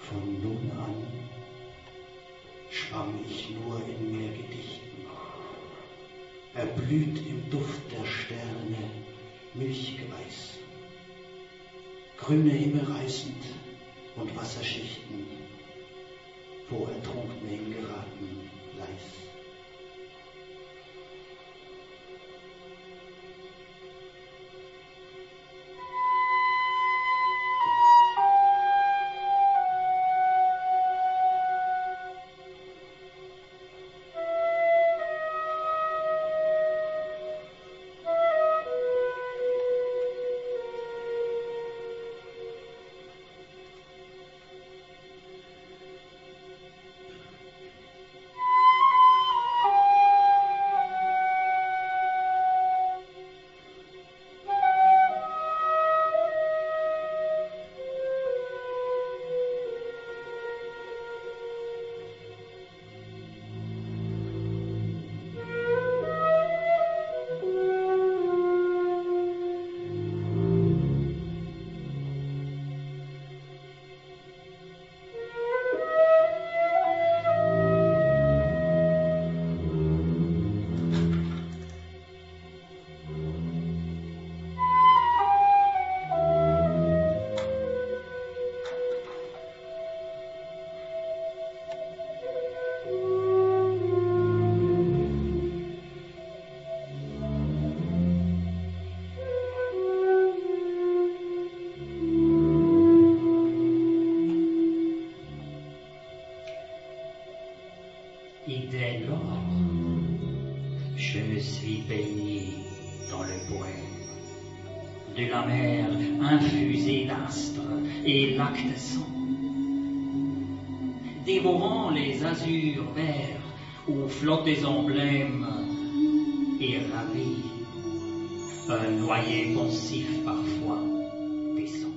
Von nun an schwamm ich nur in Meergedichten, erblüht im Duft der Sterne, milchig weiß, grüne Himmel reißend und Wasserschichten, wo Ertrunkene hingeraten, leis. Et dès lors, je me suis baigné dans le poème de la mer infusée d'astres et lacs de sang, dévorant les azurs verts où flottent des emblèmes et ravi, un noyer pensif parfois descend.